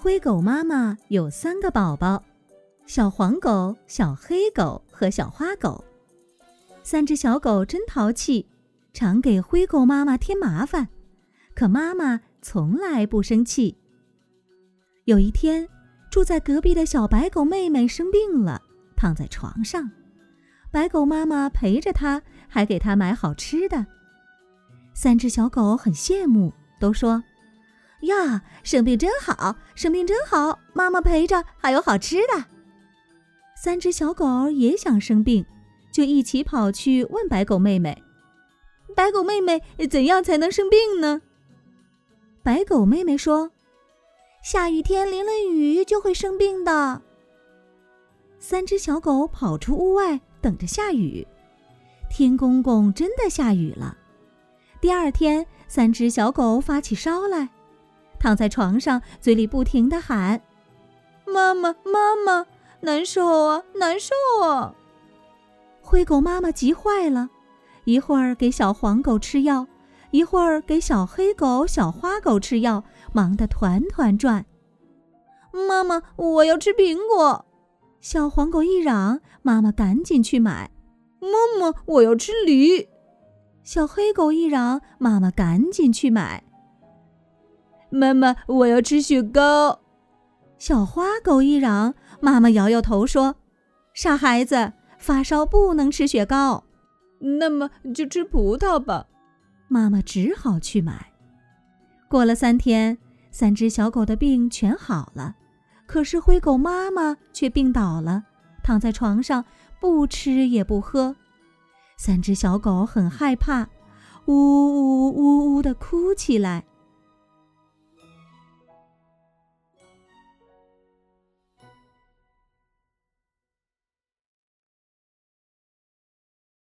灰狗妈妈有3个宝宝，小黄狗、小黑狗和小花狗。3只小狗真淘气，常给灰狗妈妈添麻烦，可妈妈从来不生气。有一天，住在隔壁的小白狗妹妹生病了，躺在床上。白狗妈妈陪着她，还给她买好吃的。3只小狗很羡慕，都说：呀，生病真好，生病真好，妈妈陪着还有好吃的。3只小狗也想生病，就一起跑去问白狗妹妹：白狗妹妹，怎样才能生病呢？白狗妹妹说：下雨天淋了雨就会生病的。3只小狗跑出屋外，等着下雨。天公公真的下雨了。第2天，3只小狗发起烧来，躺在床上，嘴里不停地喊：妈妈，妈妈，难受啊，难受啊！灰狗妈妈急坏了，一会儿给小黄狗吃药，一会儿给小黑狗、小花狗吃药，忙得团团转。妈妈，我要吃苹果！小黄狗一嚷，妈妈赶紧去买。妈妈，我要吃梨！小黑狗一嚷，妈妈赶紧去买。妈妈，我要吃雪糕！小花狗一嚷，妈妈摇摇头说：傻孩子，发烧不能吃雪糕。那么就吃葡萄吧。妈妈只好去买。过了3天，3只小狗的病全好了，可是灰狗妈妈却病倒了，躺在床上不吃也不喝。3只小狗很害怕，呜呜呜呜地哭起来。